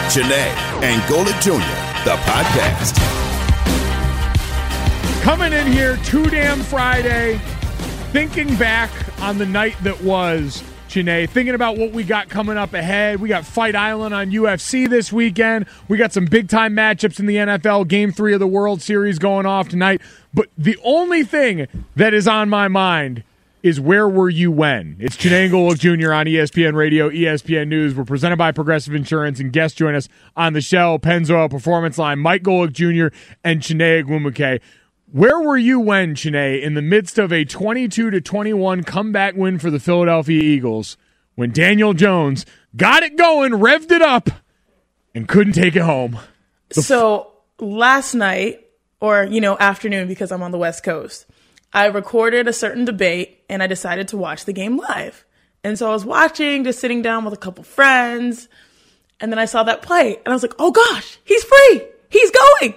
Janae and Golic Jr., the podcast. Coming in here, Too Damn Friday, thinking back on the night that was, Janae, thinking about what we got coming up ahead. We got Fight Island on UFC this weekend. We got some big-time matchups in the NFL. Game 3 of the World Series going off tonight. But the only thing that is on my mind is where were you when? It's Janae and Golic Jr. on ESPN Radio, ESPN News. We're presented by Progressive Insurance, and guests join us on the show, Pennzoil Performance Line, Mike Golic Jr. and Chiney Ogwumike. Where were you when, Chiney, in the midst of a 22-21 comeback win for the Philadelphia Eagles, when Daniel Jones got it going, revved it up, and couldn't take it home? So last night, or, afternoon because I'm on the West Coast, I recorded a certain debate, and I decided to watch the game live. And so I was watching, just sitting down with a couple friends, and then I saw that play, and I was like, oh gosh, he's free! He's going!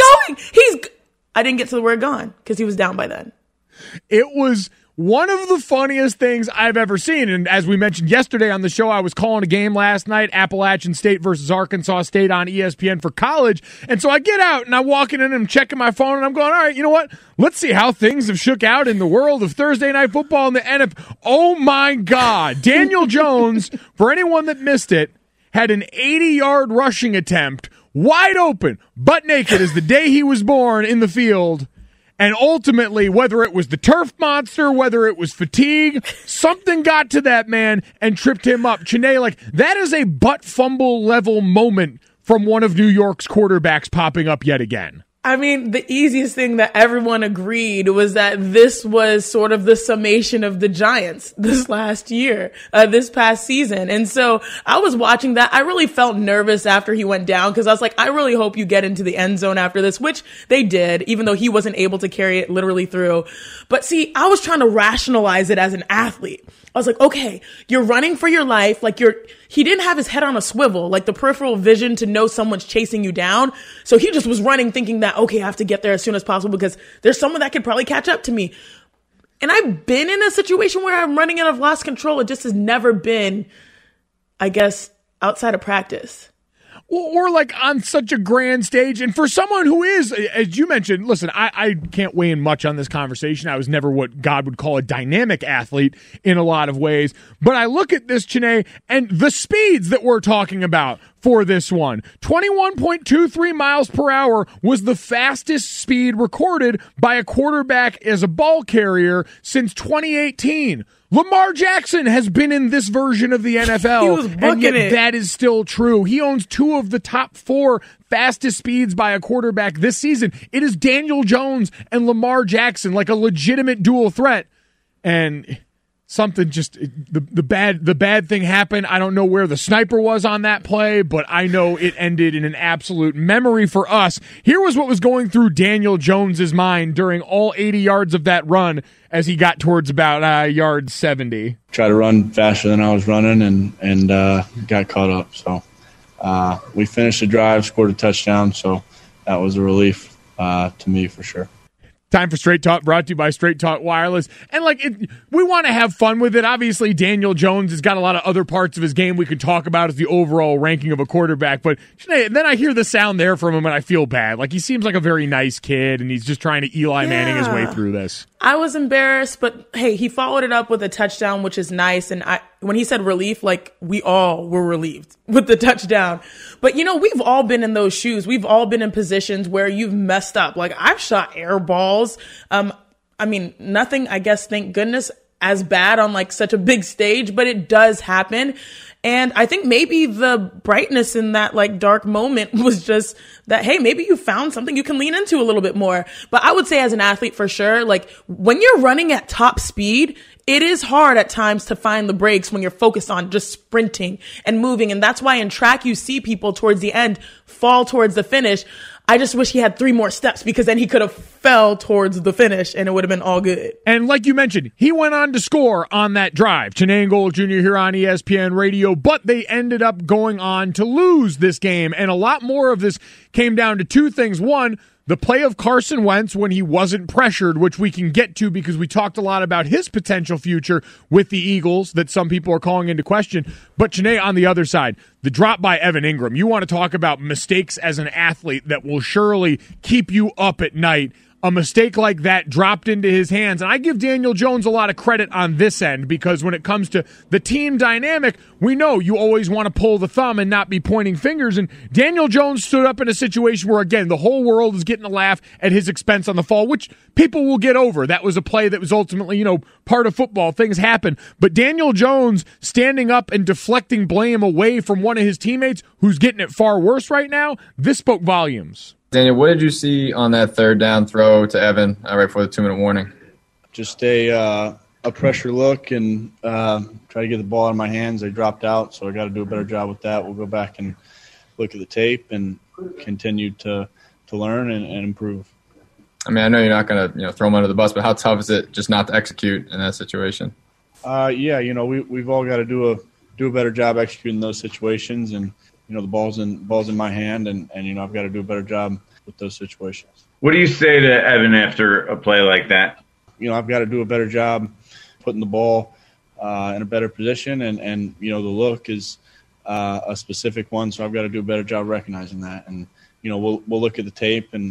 I didn't get to the word gone because he was down by then. It was one of the funniest things I've ever seen. And as we mentioned yesterday on the show, I was calling a game last night, Appalachian State versus Arkansas State on ESPN for college. And so I get out and I'm walking in and I'm checking my phone and I'm going, all right, you know what? Let's see how things have shook out in the world of Thursday Night Football in the NFL. Oh my God. Daniel Jones, for anyone that missed it, had an 80-yard rushing attempt, wide open, butt naked as the day he was born in the field. And ultimately, whether it was the turf monster, whether it was fatigue, something got to that man and tripped him up. Chiney, that is a butt fumble level moment from one of New York's quarterbacks popping up yet again. I mean, the easiest thing that everyone agreed was that this was sort of the summation of the Giants this last year, this past season. And so I was watching that. I really felt nervous after he went down because I was like, I really hope you get into the end zone after this, which they did, even though he wasn't able to carry it literally through. But see, I was trying to rationalize it as an athlete. I was like, okay, you're running for your life. He didn't have his head on a swivel, the peripheral vision to know someone's chasing you down. So he just was running thinking that, okay, I have to get there as soon as possible because there's someone that could probably catch up to me. And I've been in a situation where I'm running out of lost control. It just has never been, I guess, outside of practice. Or on such a grand stage. And for someone who is, as you mentioned, listen, I can't weigh in much on this conversation. I was never what God would call a dynamic athlete in a lot of ways. But I look at this, Chiney, and the speeds that we're talking about for this one. 21.23 miles per hour was the fastest speed recorded by a quarterback as a ball carrier since 2018. Lamar Jackson has been in this version of the NFL, and yet that is still true. He owns 2 of the top 4 fastest speeds by a quarterback this season. It is Daniel Jones and Lamar Jackson, a legitimate dual threat. And something the bad thing happened. I don't know where the sniper was on that play, but I know it ended in an absolute memory for us. Here was what was going through Daniel Jones's mind during all 80 yards of that run as he got towards about yard 70. Tried to run faster than I was running and got caught up. So we finished the drive, scored a touchdown, so that was a relief to me for sure. Time for Straight Talk, brought to you by Straight Talk Wireless. And we want to have fun with it. Obviously, Daniel Jones has got a lot of other parts of his game we could talk about as the overall ranking of a quarterback. But then I hear the sound there from him and I feel bad. He seems like a very nice kid and he's just trying to Eli Manning his way through this. I was embarrassed, but hey, he followed it up with a touchdown, which is nice. And when he said relief, we all were relieved with the touchdown. But, we've all been in those shoes. We've all been in positions where you've messed up. I've shot air balls. Nothing, I guess, thank goodness, as bad on such a big stage, but it does happen. And I think maybe the brightness in that dark moment was just that, hey, maybe you found something you can lean into a little bit more. But I would say as an athlete for sure, when you're running at top speed, it is hard at times to find the breaks when you're focused on just sprinting and moving. And that's why in track, you see people towards the end fall towards the finish. I just wish he had 3 more steps because then he could have fell towards the finish and it would have been all good. And like you mentioned, he went on to score on that drive. Chiney and Golic Jr. here on ESPN Radio, but they ended up going on to lose this game. And a lot more of this came down to 2 things. One, the play of Carson Wentz when he wasn't pressured, which we can get to because we talked a lot about his potential future with the Eagles that some people are calling into question. But Janae, on the other side, the drop by Evan Ingram. You want to talk about mistakes as an athlete that will surely keep you up at night. A mistake like that dropped into his hands. And I give Daniel Jones a lot of credit on this end because when it comes to the team dynamic, we know you always want to pull the thumb and not be pointing fingers. And Daniel Jones stood up in a situation where, again, the whole world is getting a laugh at his expense on the fall, which people will get over. That was a play that was ultimately, part of football. Things happen. But Daniel Jones standing up and deflecting blame away from one of his teammates who's getting it far worse right now, this spoke volumes. Daniel, what did you see on that third down throw to Evan right before the 2-minute warning? Just a pressure look and try to get the ball out of my hands. They dropped out, so I got to do a better job with that. We'll go back and look at the tape and continue to learn and improve. I mean, I know you're not going to throw him under the bus, but how tough is it just not to execute in that situation? We've all got to do a better job executing those situations, and the ball's in my hand, and I've got to do a better job with those situations. What do you say to Evan after a play like that? I've got to do a better job putting the ball in a better position, and the look is a specific one, so I've got to do a better job recognizing that. And we'll look at the tape and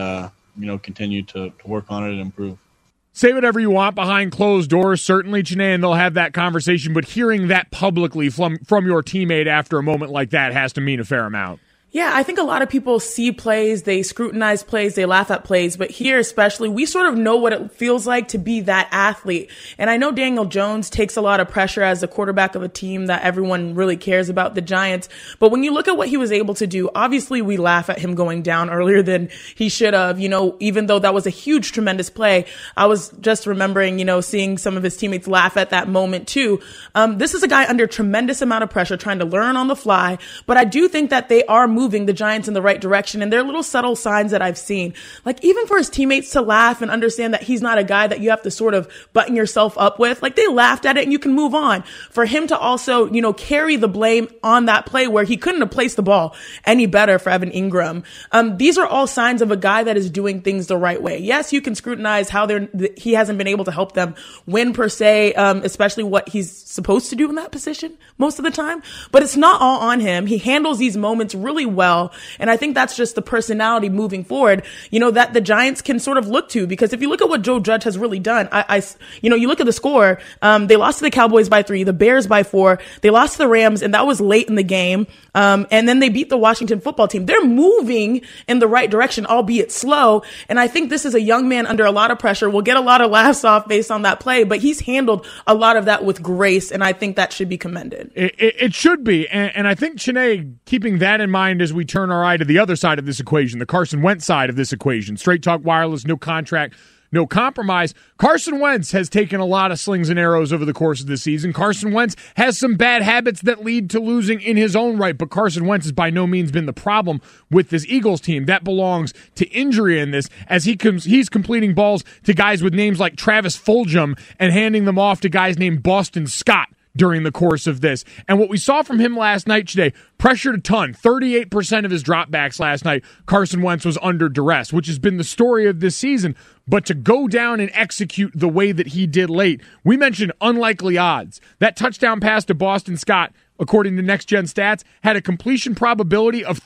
continue to work on it and improve. Say whatever you want behind closed doors. Certainly, Janae, and they'll have that conversation. But hearing that publicly from your teammate after a moment like that has to mean a fair amount. Yeah, I think a lot of people see plays, they scrutinize plays, they laugh at plays, but here especially, we sort of know what it feels like to be that athlete. And I know Daniel Jones takes a lot of pressure as the quarterback of a team that everyone really cares about, the Giants. But when you look at what he was able to do, obviously we laugh at him going down earlier than he should have, even though that was a huge, tremendous play. I was just remembering, seeing some of his teammates laugh at that moment too. This is a guy under tremendous amount of pressure trying to learn on the fly, but I do think that they are moving the Giants in the right direction. And there are little subtle signs that I've seen, like even for his teammates to laugh and understand that he's not a guy that you have to sort of button yourself up with. Like they laughed at it and you can move on. For him to also, carry the blame on that play where he couldn't have placed the ball any better for Evan Ingram. These are all signs of a guy that is doing things the right way. Yes, you can scrutinize how he hasn't been able to help them win per se, especially what he's supposed to do in that position most of the time, but it's not all on him. He handles these moments really well. And I think that's just the personality moving forward, that the Giants can sort of look to, because if you look at what Joe Judge has really done, you look at the score, they lost to the Cowboys by 3, the Bears by 4, they lost to the Rams, and that was late in the game. And then they beat the Washington football team. They're moving in the right direction, albeit slow. And I think this is a young man under a lot of pressure. We'll get a lot of laughs off based on that play, but he's handled a lot of that with grace. And I think that should be commended. It should be. And I think, Janae, keeping that in mind as we turn our eye to the other side of this equation, the Carson Wentz side of this equation, Straight Talk Wireless, no contract, no compromise. Carson Wentz has taken a lot of slings and arrows over the course of the season. Carson Wentz has some bad habits that lead to losing in his own right, but Carson Wentz has by no means been the problem with this Eagles team. That belongs to injury in this, as he's completing balls to guys with names like Travis Fulgham and handing them off to guys named Boston Scott during the course of this. And what we saw from him last night today, pressured a ton. 38% of his dropbacks last night, Carson Wentz was under duress, which has been the story of this season. But to go down and execute the way that he did late, we mentioned unlikely odds. That touchdown pass to Boston Scott, according to Next Gen Stats, had a completion probability of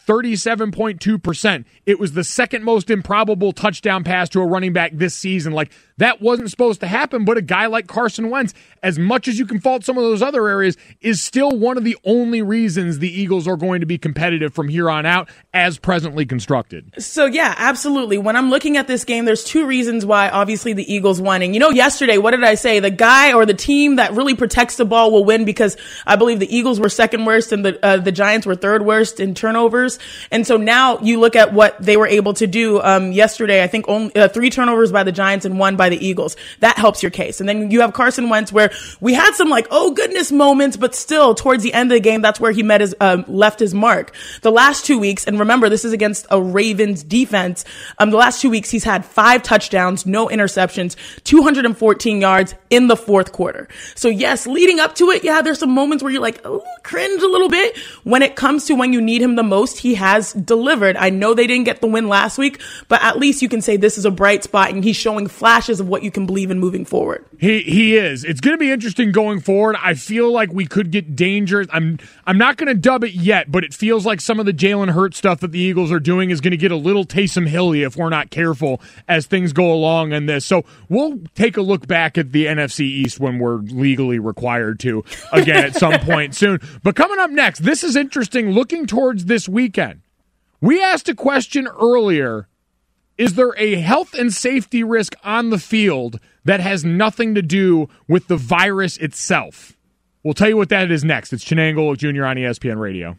37.2%. It was the second most improbable touchdown pass to a running back this season. Like, that wasn't supposed to happen, but a guy like Carson Wentz, as much as you can fault some of those other areas, is still one of the only reasons the Eagles are going to be competitive from here on out as presently constructed. So, yeah, absolutely. When I'm looking at this game, there's two reasons why, obviously, the Eagles won. And, yesterday, what did I say? The guy or the team that really protects the ball will win, because I believe the Eagles were second worst and the Giants were third worst in turnovers. And so now you look at what they were able to do yesterday. I think only 3 turnovers by the Giants and 1 by the Eagles. That helps your case. And then you have Carson Wentz, where we had some oh goodness moments, but still towards the end of the game, that's where he left his mark. The last 2 weeks, and remember, this is against a Ravens defense. The last 2 weeks, he's had 5 touchdowns, no interceptions, 214 yards in the fourth quarter. So yes, leading up to it, yeah, there's some moments where you're like, oh, cringe a little bit. When it comes to when you need him the most, he has delivered. I know they didn't get the win last week, but at least you can say this is a bright spot and he's showing flashes of what you can believe in moving forward. He is. It's going to be interesting going forward. I feel like we could get dangerous. I'm not going to dub it yet, but it feels like some of the Jalen Hurts stuff that the Eagles are doing is going to get a little Taysom Hill-y if we're not careful as things go along in this. So we'll take a look back at the NFC East when we're legally required to again at some point soon. But coming up next, this is interesting looking towards this weekend. We asked a question earlier. Is there a health and safety risk on the field that has nothing to do with the virus itself? We'll tell you what that is next. It's Chiney and Golic Jr. on ESPN Radio.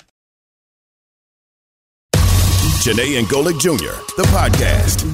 Chiney and Golic Jr., the podcast.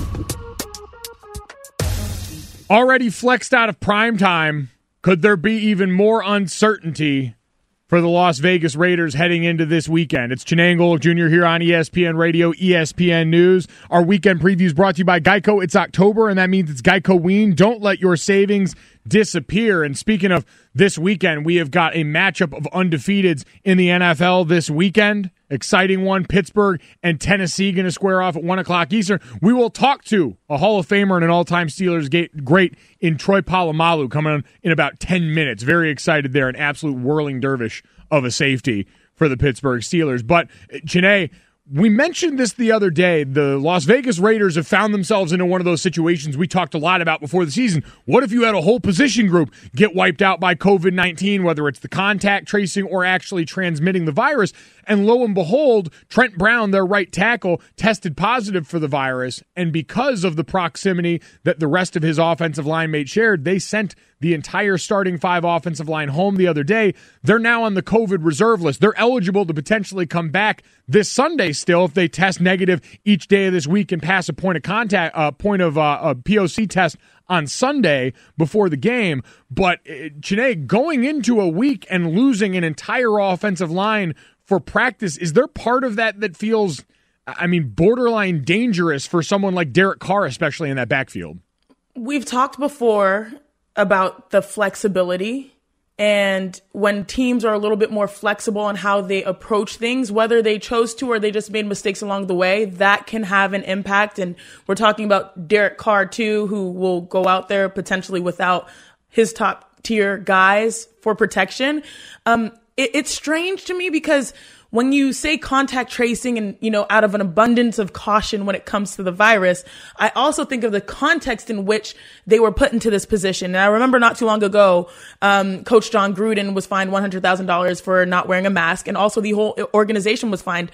Already flexed out of primetime, could there be even more uncertainty for the Las Vegas Raiders heading into this weekend? It's Chiney and Golic Jr. here on ESPN Radio, ESPN News. Our weekend preview is brought to you by Geico. It's October, and that means it's Geico-ween. Don't let your savings disappear. And speaking of this weekend, we have got a matchup of undefeateds in the NFL this weekend. Exciting one. Pittsburgh and Tennessee going to square off at 1 o'clock Eastern. We will talk to a Hall of Famer and an all-time Steelers great in Troy Polamalu coming in about 10 minutes. Very excited there. An absolute whirling dervish of a safety for the Pittsburgh Steelers. But, Chiney, we mentioned this the other day. The Las Vegas Raiders have found themselves into one of those situations we talked a lot about before the season. What if you had a whole position group get wiped out by COVID-19, whether it's the contact tracing or actually transmitting the virus? And lo and behold, Trent Brown, their right tackle, tested positive for the virus. And because of the proximity that the rest of his offensive line mate shared, they sent the entire starting 5 offensive line home the other day. They're now on the COVID reserve list. They're eligible to potentially come back this Sunday still if they test negative each day of this week and pass a point of contact, a POC test on Sunday before the game. But, Chiney, going into a week and losing an entire offensive line for practice, is there part of that feels, borderline dangerous for someone like Derek Carr, especially in that backfield? We've talked before about the flexibility, and when teams are a little bit more flexible on how they approach things, whether they chose to or they just made mistakes along the way, that can have an impact. And we're talking about Derek Carr too, who will go out there potentially without his top tier guys for protection. It's strange to me because when you say contact tracing and, out of an abundance of caution when it comes to the virus, I also think of the context in which they were put into this position. And I remember not too long ago, Coach John Gruden was fined $100,000 for not wearing a mask. And also the whole organization was fined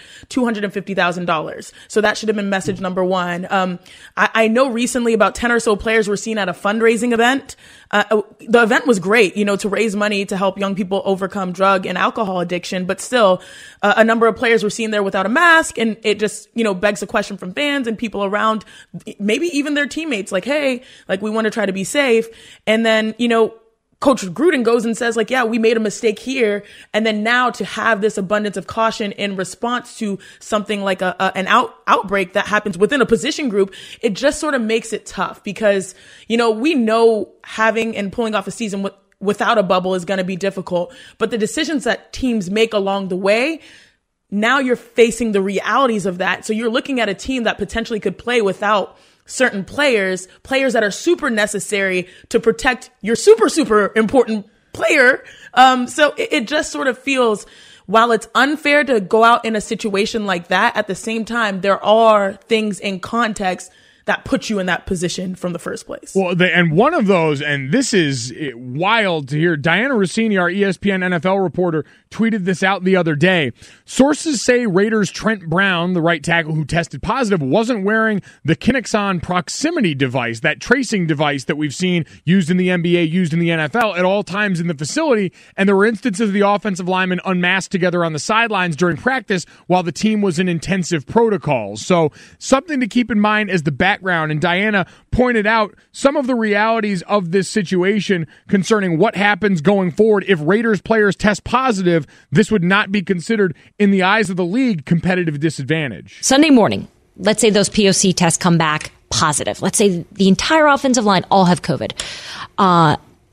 $250,000. So that should have been message number one. I know recently about 10 or so players were seen at a fundraising event. The event was great, to raise money to help young people overcome drug and alcohol addiction. But still, a number of players were seen there without a mask. And it just, begs a question from fans and people around, maybe even their teammates, like, hey, we want to try to be safe. And then, Coach Gruden goes and says, yeah, we made a mistake here. And then now to have this abundance of caution in response to something like an outbreak that happens within a position group, it just sort of makes it tough because, we know having and pulling off a season without a bubble is going to be difficult. But the decisions that teams make along the way, now you're facing the realities of that. So you're looking at a team that potentially could play without certain players that are super necessary to protect your super, super important player. So it just sort of feels, while it's unfair to go out in a situation like that, at the same time, there are things in context that put you in that position from the first place. Well, and one of those, and this is wild to hear, Diana Rossini, our ESPN NFL reporter, tweeted this out the other day. Sources say Raiders' Trent Brown, the right tackle who tested positive, wasn't wearing the Kinexon proximity device, that tracing device that we've seen used in the NBA, used in the NFL at all times in the facility. And there were instances of the offensive linemen unmasked together on the sidelines during practice while the team was in intensive protocols. So something to keep in mind as the background. And Diana pointed out some of the realities of this situation concerning what happens going forward. If Raiders players test positive, this would not be considered, in the eyes of the league, competitive disadvantage. Sunday morning, let's say those POC tests come back positive. Let's say the entire offensive line all have COVID.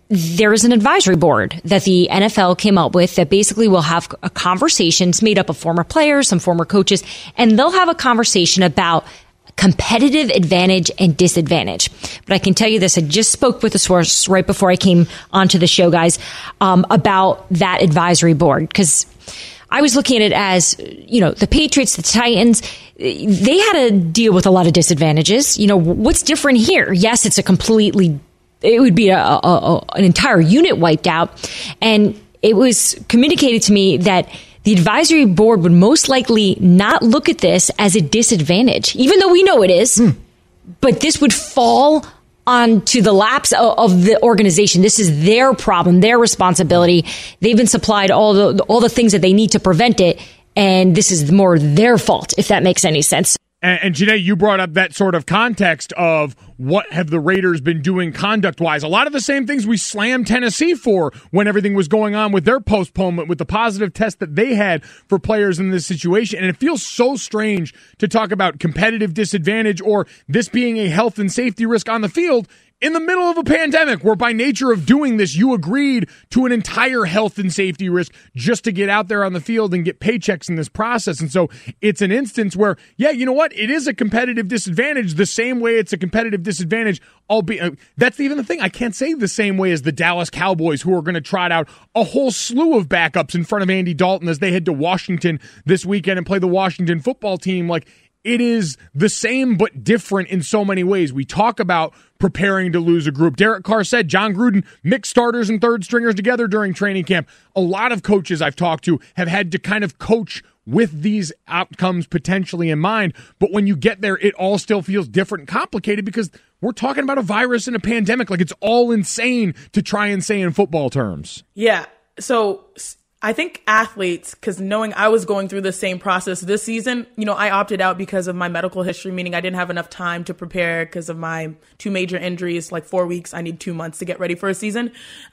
there is an advisory board that the NFL came up with that basically will have a conversation. It's made up of former players, some former coaches, and they'll have a conversation about competitive advantage and disadvantage. But I can tell you this, I just spoke with a source right before I came onto the show, guys, about that advisory board, because I was looking at it as, the Patriots, the Titans, they had to deal with a lot of disadvantages. What's different here? Yes, it's it would be an entire unit wiped out. And it was communicated to me that the advisory board would most likely not look at this as a disadvantage, even though we know it is. But this would fall onto the laps of the organization. This is their problem, their responsibility. They've been supplied all the things that they need to prevent it, and this is more their fault, if that makes any sense. And Janae, you brought up that sort of context of what have the Raiders been doing conduct-wise. A lot of the same things we slammed Tennessee for when everything was going on with their postponement, with the positive test that they had for players in this situation. And it feels so strange to talk about competitive disadvantage or this being a health and safety risk on the field in the middle of a pandemic, where by nature of doing this, you agreed to an entire health and safety risk just to get out there on the field and get paychecks in this process. And so it's an instance where, yeah, you know what? It is a competitive disadvantage the same way it's a competitive disadvantage. That's even the thing. I can't say the same way as the Dallas Cowboys, who are going to trot out a whole slew of backups in front of Andy Dalton as they head to Washington this weekend and play the Washington football team. It is the same but different in so many ways. We talk about preparing to lose a group. Derek Carr said John Gruden mixed starters and third stringers together during training camp. A lot of coaches I've talked to have had to kind of coach with these outcomes potentially in mind. But when you get there, it all still feels different and complicated because we're talking about a virus and a pandemic. It's all insane to try and say in football terms. Yeah. So I think athletes, because knowing I was going through the same process this season, I opted out because of my medical history, meaning I didn't have enough time to prepare because of my 2 major injuries, 4 weeks. I need 2 months to get ready for a season.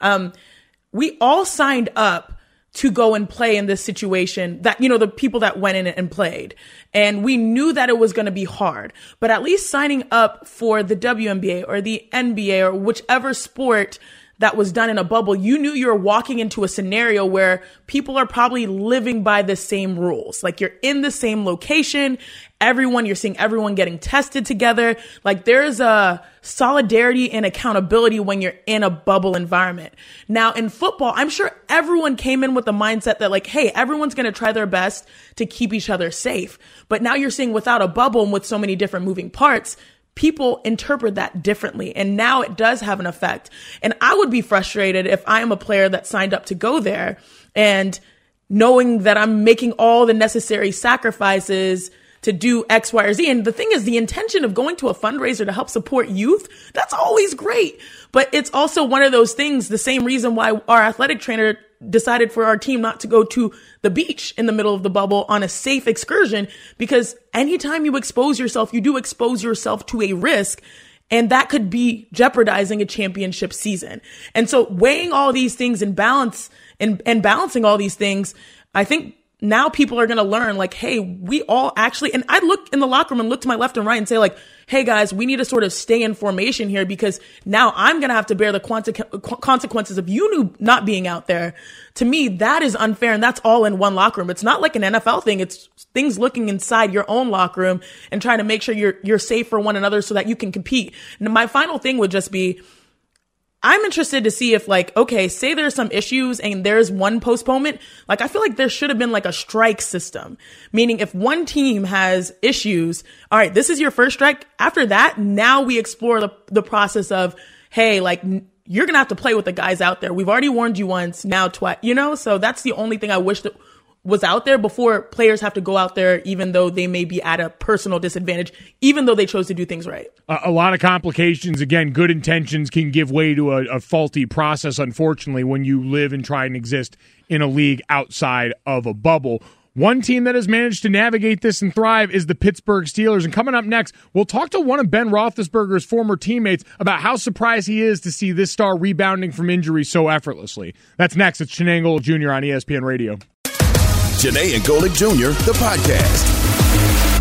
We all signed up to go and play in this situation that, the people that went in and played. And we knew that it was going to be hard, but at least signing up for the WNBA or the NBA or whichever sport that was done in a bubble, you knew you were walking into a scenario where people are probably living by the same rules. You're in the same location, you're seeing everyone getting tested together. There's a solidarity and accountability when you're in a bubble environment. Now in football, I'm sure everyone came in with the mindset that hey, everyone's going to try their best to keep each other safe. But now you're seeing without a bubble and with so many different moving parts, people interpret that differently. And now it does have an effect. And I would be frustrated if I am a player that signed up to go there and knowing that I'm making all the necessary sacrifices to do X, Y, or Z. And the thing is, the intention of going to a fundraiser to help support youth, that's always great. But it's also one of those things, the same reason why our athletic trainer decided for our team not to go to the beach in the middle of the bubble on a safe excursion, because anytime you expose yourself, you do expose yourself to a risk, and that could be jeopardizing a championship season. And so weighing all these things in balance and balancing all these things, I think now people are going to learn hey, we all actually, and I look in the locker room and look to my left and right and say hey guys, we need to sort of stay in formation here, because now I'm going to have to bear the consequences of you not being out there. To me, that is unfair. And that's all in one locker room. It's not like an NFL thing. It's things looking inside your own locker room and trying to make sure you're safe for one another so that you can compete. And my final thing would just be, I'm interested to see if okay, say there's some issues and there's one postponement. I feel like there should have been a strike system, meaning if one team has issues, all right, this is your first strike. After that, now we explore the process of, hey, you're going to have to play with the guys out there. We've already warned you once, now twice, so that's the only thing I wish that was out there before players have to go out there, even though they may be at a personal disadvantage, even though they chose to do things right. A lot of complications. Again, good intentions can give way to a faulty process, unfortunately, when you live and try and exist in a league outside of a bubble. One team that has managed to navigate this and thrive is the Pittsburgh Steelers. And coming up next, we'll talk to one of Ben Roethlisberger's former teammates about how surprised he is to see this star rebounding from injury so effortlessly. That's next. It's Janae and Golic Jr. on ESPN Radio. Janae and Golic Jr., the podcast.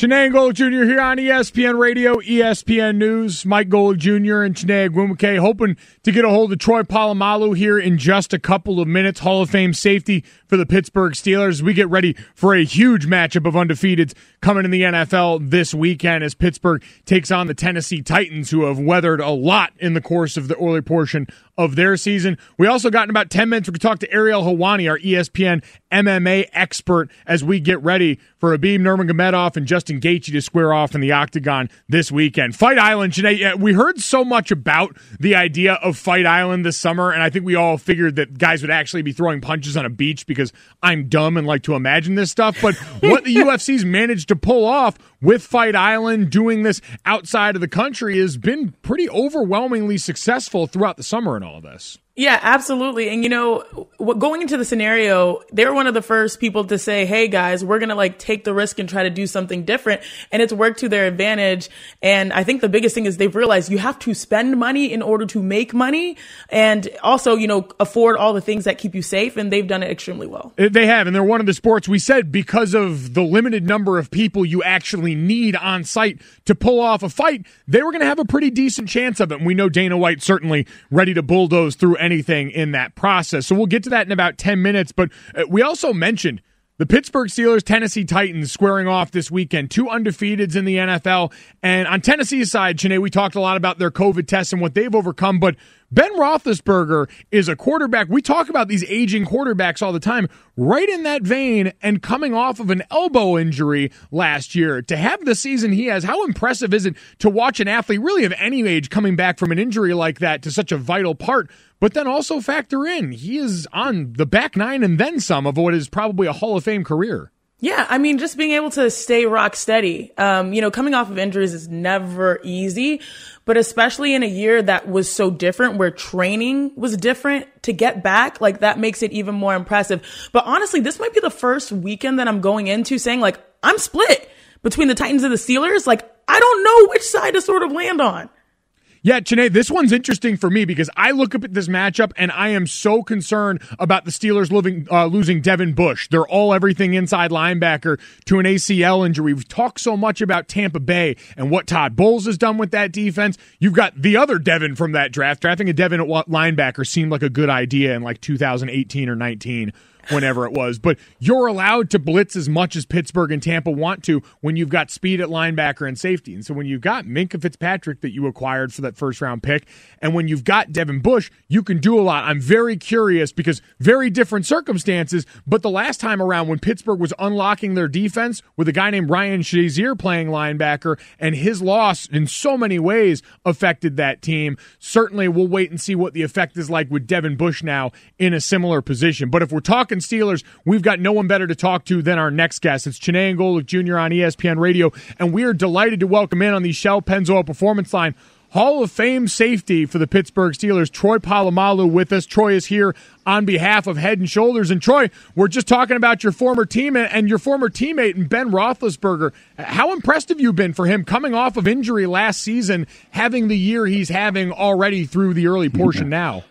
Chiney and Golic Jr. here on ESPN Radio, ESPN News. Mike Golic Jr. and Chiney Ogwumike hoping to get a hold of Troy Polamalu here in just a couple of minutes. Hall of Fame safety for the Pittsburgh Steelers. We get ready for a huge matchup of undefeateds coming in the NFL this weekend as Pittsburgh takes on the Tennessee Titans, who have weathered a lot in the course of the early portion of their season. We also got in about 10 minutes, we could talk to Ariel Helwani, our ESPN MMA expert, as we get ready for Habib Nurmagomedov and Justin Gaethje to square off in the octagon this weekend. Fight Island, Janae, we heard so much about the idea of Fight Island this summer, and I think we all figured that guys would actually be throwing punches on a beach because I'm dumb and like to imagine this stuff. But what the UFC's managed to pull off with Fight Island, doing this outside of the country, has been pretty overwhelmingly successful throughout the summer in all of this. Yeah, absolutely. And, going into the scenario, they were one of the first people to say, hey, guys, we're going to take the risk and try to do something different. And it's worked to their advantage. And I think the biggest thing is they've realized you have to spend money in order to make money and also, afford all the things that keep you safe. And they've done it extremely well. They have. And they're one of the sports, we said, because of the limited number of people you actually need on site to pull off a fight, they were going to have a pretty decent chance of it. And we know Dana White certainly ready to bulldoze through anything in that process. So we'll get to that in about 10 minutes. But we also mentioned the Pittsburgh Steelers, Tennessee Titans squaring off this weekend. 2 undefeateds in the NFL. And on Tennessee's side, Chiney, we talked a lot about their COVID tests and what they've overcome. But Ben Roethlisberger is a quarterback. We talk about these aging quarterbacks all the time. Right in that vein, and coming off of an elbow injury last year, to have the season he has, how impressive is it to watch an athlete really of any age coming back from an injury like that to such a vital part? But then also factor in, he is on the back nine and then some of what is probably a Hall of Fame career. Yeah, just being able to stay rock steady, coming off of injuries is never easy, but especially in a year that was so different, where training was different, to get back, that makes it even more impressive. But honestly, this might be the first weekend that I'm going into saying, I'm split between the Titans and the Steelers. I don't know which side to sort of land on. Yeah, Chiney, this one's interesting for me because I look up at this matchup and I am so concerned about the Steelers losing Devin Bush. They're all-everything inside linebacker to an ACL injury. We've talked so much about Tampa Bay and what Todd Bowles has done with that defense. You've got the other Devin from that draft. Drafting a Devin at linebacker seemed like a good idea in 2018 or 19. Whenever it was. But you're allowed to blitz as much as Pittsburgh and Tampa want to when you've got speed at linebacker and safety. And so when you've got Minkah Fitzpatrick that you acquired for that first-round pick, and when you've got Devin Bush, you can do a lot. I'm very curious because very different circumstances, but the last time around when Pittsburgh was unlocking their defense with a guy named Ryan Shazier playing linebacker, and his loss in so many ways affected that team, certainly we'll wait and see what the effect is like with Devin Bush now in a similar position. But if we're talking Steelers, we've got no one better to talk to than our next guest. It's Chiney and Golic Jr. on ESPN Radio, and we are delighted to welcome in on the Shell Pennzoil Performance Line Hall of Fame safety for the Pittsburgh Steelers, Troy Polamalu, with us. Troy is here on behalf of Head & Shoulders. And Troy, we're just talking about your former team and your former teammate, Ben Roethlisberger. How impressed have you been for him coming off of injury last season, having the year he's having already through the early portion now?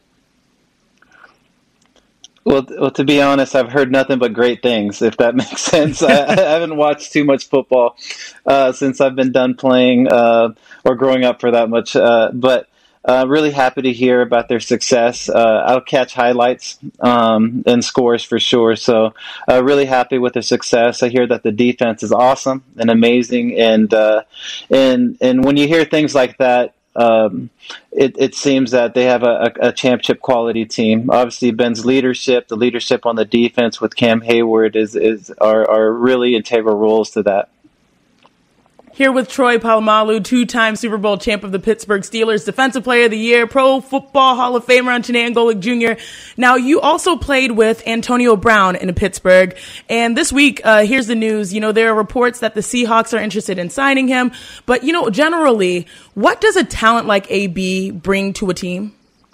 Well, to be honest, I've heard nothing but great things, if that makes sense. I haven't watched too much football since I've been done playing or growing up for that much. But really happy to hear about their success. I'll catch highlights and scores for sure. So really happy with their success. I hear that the defense is awesome and amazing. And when you hear things like that, it seems that they have a championship quality team. Obviously, Ben's leadership, the leadership on the defense with Cam Hayward are really integral roles to that. Here with Troy Polamalu, 2-time Super Bowl champ of the Pittsburgh Steelers, Defensive Player of the Year, Pro Football Hall of Famer on Chiney and Golic Jr. Now, you also played with Antonio Brown in Pittsburgh. And this week, here's the news. There are reports that the Seahawks are interested in signing him. But, generally, what does a talent like AB bring to a team?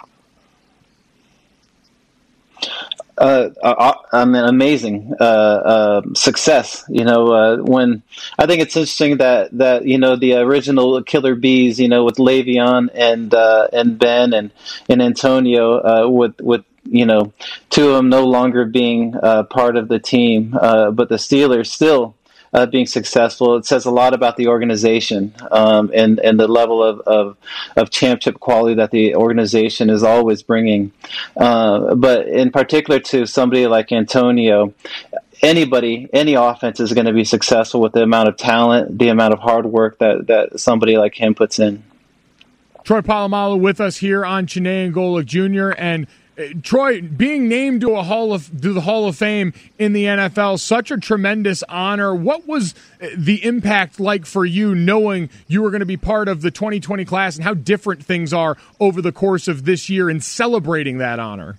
Amazing success. When I think it's interesting that the original Killer Bees, with Le'Veon and Ben and Antonio, with two of them no longer being part of the team, but the Steelers still being successful. It says a lot about the organization and the level of championship quality that the organization is always bringing. But in particular to somebody like Antonio, any offense is going to be successful with the amount of talent, the amount of hard work that somebody like him puts in. Troy Polamalu with us here on Chiney and Golic Jr. And Troy, being named to the Hall of Fame in the NFL, such a tremendous honor. What was the impact like for you, knowing you were going to be part of the 2020 class, and how different things are over the course of this year in celebrating that honor?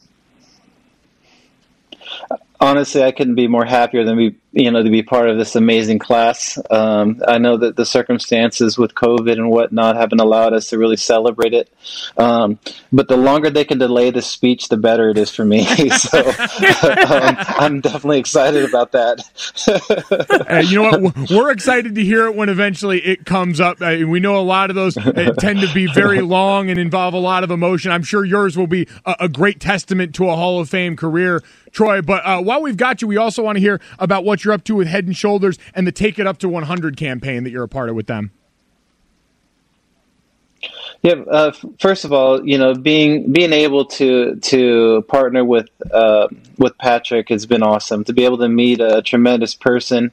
Honestly, I couldn't be more happier than to be part of this amazing class. I know that the circumstances with COVID and whatnot haven't allowed us to really celebrate it. But the longer they can delay the speech, the better it is for me. So I'm definitely excited about that. You know what? We're excited to hear it when eventually it comes up. We know a lot of those tend to be very long and involve a lot of emotion. I'm sure yours will be a great testament to a Hall of Fame career, Troy. But while we've got you, we also want to hear about what you're up to with Head and Shoulders and the Take It Up to 100 campaign that you're a part of with them. Yeah. First of all, being able to partner with Patrick has been awesome. To be able to meet a tremendous person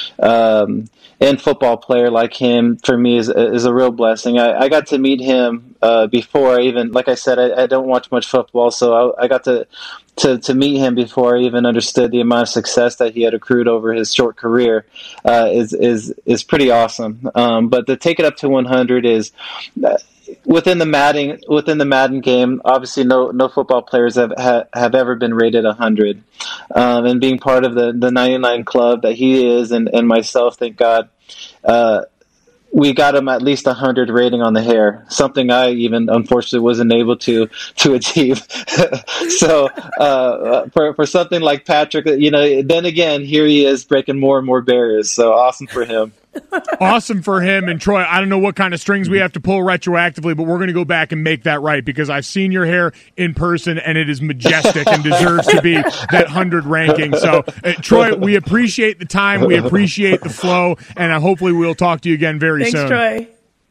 and football player like him, for me, is a real blessing. I got to meet him before I even, like I said, I don't watch much football, so I got to meet him before I even understood the amount of success that he had accrued over his short career is pretty awesome. But to Take It Up to 100 is within the Madden game. Obviously, no football players have ever been rated 100. And being part of the 99 club that he is and myself, thank God, we got him at least 100 rating on the hair, something I even unfortunately wasn't able to achieve. So for something like Patrick, then again, here he is breaking more and more barriers. So awesome for him. Awesome for him. And Troy, I don't know what kind of strings we have to pull retroactively, but we're going to go back and make that right, because I've seen your hair in person and it is majestic and deserves to be that 100 ranking. So Troy, we appreciate the time. We appreciate the flow, and hopefully we'll talk to you again very soon. Thanks,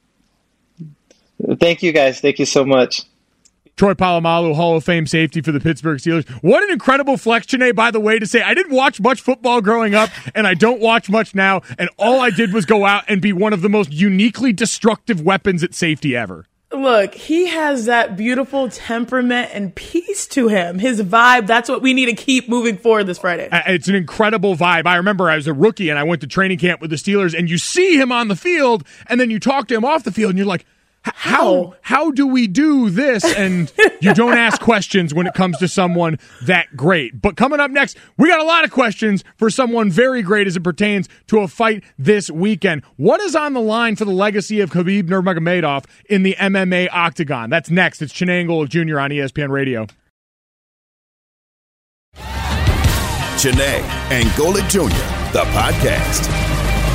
Troy. Thank you, guys. Thank you so much. Troy Polamalu, Hall of Fame safety for the Pittsburgh Steelers. What an incredible flex, Chiney, by the way, to say I didn't watch much football growing up, and I don't watch much now, and all I did was go out and be one of the most uniquely destructive weapons at safety ever. Look, he has that beautiful temperament and peace to him. His vibe, that's what we need to keep moving forward this Friday. It's an incredible vibe. I remember I was a rookie, and I went to training camp with the Steelers, and you see him on the field, and then you talk to him off the field, and you're like, How do we do this? And you don't ask questions when it comes to someone that great. But coming up next, we got a lot of questions for someone very great as it pertains to a fight this weekend. What is on the line for the legacy of Khabib Nurmagomedov in the MMA octagon? That's next. It's Chiney and Golic Jr. on ESPN Radio. Chiney and Golic Jr., the podcast.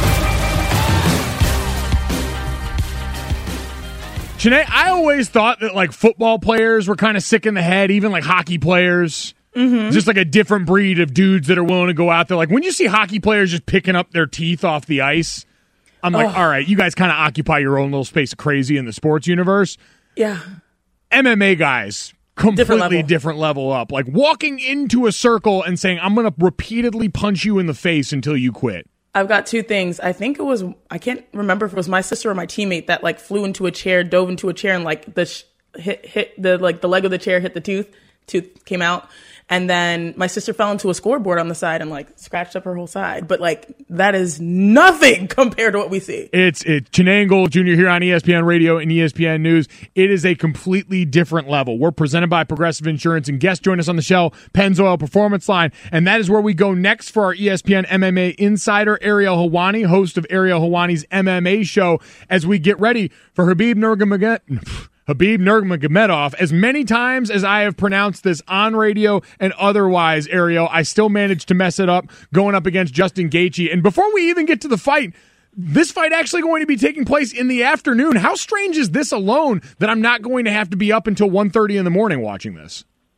Chiney, I always thought that like football players were kind of sick in the head, even like hockey players. Mm-hmm. Just like a different breed of dudes that are willing to go out there. Like when you see hockey players just picking up their teeth off the ice, I'm like, all right, you guys kind of occupy your own little space of crazy in the sports universe. Yeah. MMA guys, completely different level up. Like walking into a circle and saying, I'm going to repeatedly punch you in the face until you quit. I've got two things. I think it was, I can't remember if it was my sister or my teammate that like flew into a chair, dove into a chair, and like hit the leg of the chair, hit the tooth came out. And then my sister fell into a scoreboard on the side and like scratched up her whole side. But like that is nothing compared to what we see. It's Chiney and Golic Jr. here on ESPN Radio and ESPN News. It is a completely different level. We're presented by Progressive Insurance, and guests join us on the show, Pennzoil Performance Line. And that is where we go next for our ESPN MMA insider, Ariel Helwani, host of Ariel Helwani's MMA show, as we get ready for Khabib Nurmagomedov. As many times as I have pronounced this on radio and otherwise, Ariel, I still managed to mess it up going up against Justin Gaethje. And before we even get to the fight, this fight actually going to be taking place in the afternoon. How strange is this alone that I'm not going to have to be up until 1:30 in the morning watching this?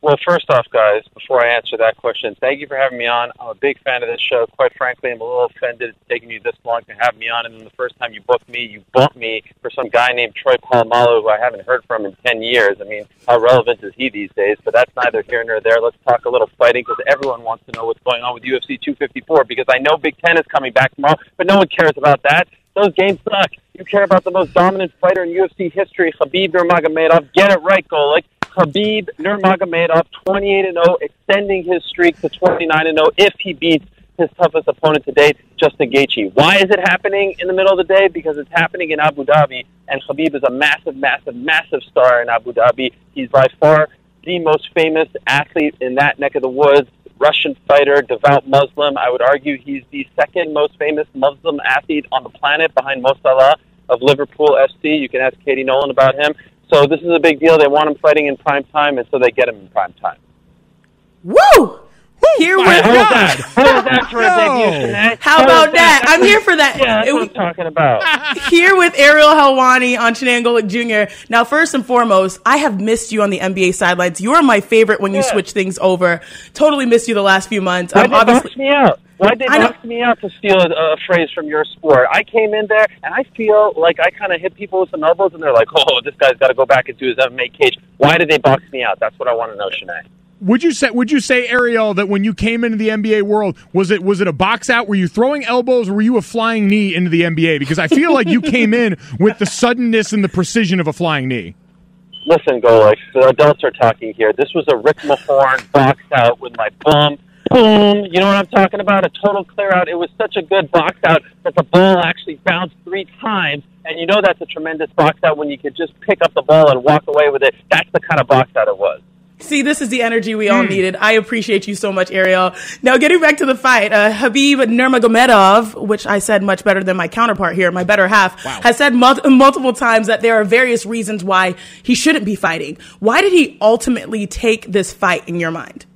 Well, first off, guys, before I answer that question, thank you for having me on. I'm a big fan of this show. Quite frankly, I'm a little offended it's taking you this long to have me on. And then the first time you booked me, you bumped me for some guy named Troy Polamalu, who I haven't heard from in 10 years. I mean, how relevant is he these days? But that's neither here nor there. Let's talk a little fighting, because everyone wants to know what's going on with UFC 254, because I know Big Ten is coming back tomorrow, but no one cares about that. Those games suck. You care about the most dominant fighter in UFC history, Khabib Nurmagomedov. Get it right, Golic. Khabib Nurmagomedov, 28-0, extending his streak to 29-0 if he beats his toughest opponent to date, Justin Gaethje. Why is it happening in the middle of the day? Because it's happening in Abu Dhabi, and Khabib is a massive, massive, massive star in Abu Dhabi. He's by far the most famous athlete in that neck of the woods, Russian fighter, devout Muslim. I would argue he's the second most famous Muslim athlete on the planet behind Mo Salah of Liverpool FC. You can ask Katie Nolan about him. So this is a big deal. They want him fighting in prime time, and so they get him in prime time. Woo! Here with How was that for a debut, Sinead? How about that? I'm here for that. Yeah, that's what I'm talking about. Here with Ariel Helwani on Chiney and Golic Jr. Now, first and foremost, I have missed you on the NBA sidelines. You are my favorite when you switch things over. Totally missed you the last few months. Why'd they box me out? Why'd they box me out, to steal a phrase from your sport? I came in there, and I feel like I kind of hit people with some elbows, and they're like, oh, this guy's got to go back into his MMA cage. Why did they box me out? That's what I want to know, Sinead. Would you say, Ariel, that when you came into the NBA world, was it a box out? Were you throwing elbows, or were you a flying knee into the NBA? Because I feel like you came in with the suddenness and the precision of a flying knee. Listen, Golic, the adults are talking here. This was a Rick Mahorn box out with my bum. Boom. You know what I'm talking about? A total clear out. It was such a good box out that the ball actually bounced 3 times. And you know that's a tremendous box out when you could just pick up the ball and walk away with it. That's the kind of box out it was. See, this is the energy we all needed. I appreciate you so much, Ariel. Now, getting back to the fight, Khabib Nurmagomedov, which I said much better than my counterpart here, my better half, has said multiple times that there are various reasons why he shouldn't be fighting. Why did he ultimately take this fight in your mind?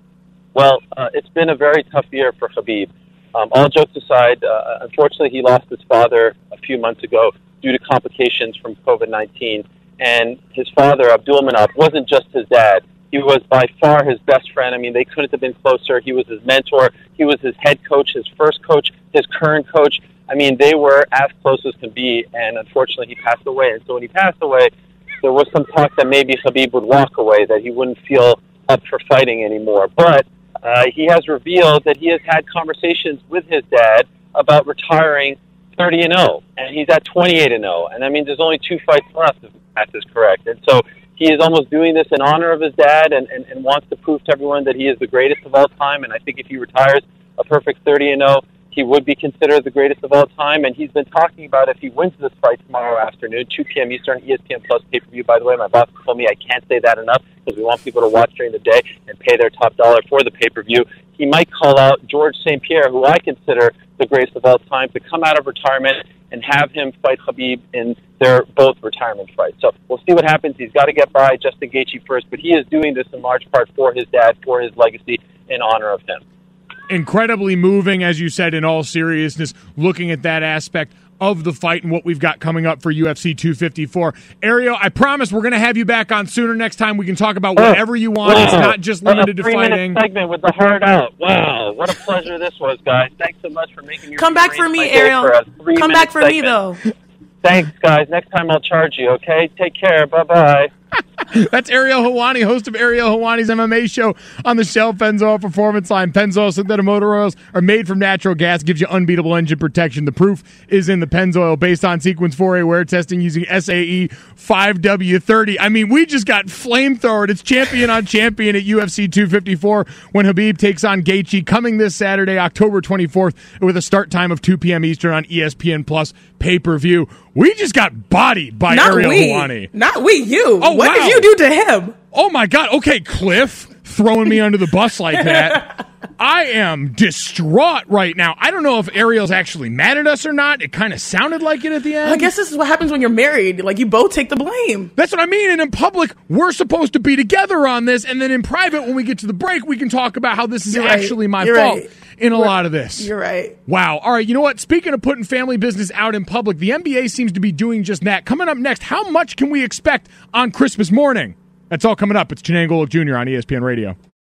Well, it's been a very tough year for Khabib. All jokes aside, unfortunately, he lost his father a few months ago due to complications from COVID-19. And his father, Abdulmanap, wasn't just his dad. He was by far his best friend. I mean, they couldn't have been closer. He was his mentor. He was his head coach, his first coach, his current coach. I mean, they were as close as can be, and unfortunately, he passed away. And so when he passed away, there was some talk that maybe Khabib would walk away, that he wouldn't feel up for fighting anymore. But he has revealed that he has had conversations with his dad about retiring 30-0, and he's at 28-0. And that means there's only 2 fights left, if that is correct. And so he is almost doing this in honor of his dad and wants to prove to everyone that he is the greatest of all time. And I think if he retires a perfect 30-0, he would be considered the greatest of all time. And he's been talking about if he wins this fight tomorrow afternoon, 2 p.m. Eastern, ESPN Plus pay-per-view. By the way, my boss told me I can't say that enough because we want people to watch during the day and pay their top dollar for the pay-per-view. He might call out George St. Pierre, who I consider the greatest of all time, to come out of retirement and have him fight Khabib in their both retirement fights. So we'll see what happens. He's got to get by Justin Gaethje first, but he is doing this in large part for his dad, for his legacy, in honor of him. Incredibly moving, as you said, in all seriousness, looking at that aspect of the fight and what we've got coming up for UFC 254. Ariel, I promise we're going to have you back on sooner. Next time we can talk about whatever you want. Wow. It's not just limited to fighting. 3-minute segment with the heart out. Wow, what a pleasure this was, guys. Thanks so much for making me come back for me, Ariel. Come back for me, though. Thanks, guys. Next time I'll charge you, okay? Take care. Bye-bye. That's Ariel Helwani, host of Ariel Helwani's MMA show on the Shell Pennzoil Performance Line. Pennzoil synthetic motor oils are made from natural gas, gives you unbeatable engine protection. The proof is in the Pennzoil, based on Sequence 4A wear testing using SAE 5W30. I mean, we just got flamethrowered. It's champion on champion at UFC 254 when Khabib takes on Gaethje, coming this Saturday, October 24th, with a start time of 2 p.m. Eastern on ESPN Plus pay-per-view. We just got bodied by Ariel Helwani. Not we, you. Oh, what did you do to him? Oh, my God. Okay, Cliff, throwing me under the bus like that. I am distraught right now. I don't know if Ariel's actually mad at us or not. It kind of sounded like it at the end. I guess this is what happens when you're married. Like, you both take the blame. That's what I mean. And in public, we're supposed to be together on this. And then in private, when we get to the break, we can talk about how this is actually my fault in a lot of this. You're right. Wow. All right. You know what? Speaking of putting family business out in public, the NBA seems to be doing just that. Coming up next, how much can we expect on Christmas morning? That's all coming up. It's Chiney and Golic Jr. on ESPN Radio.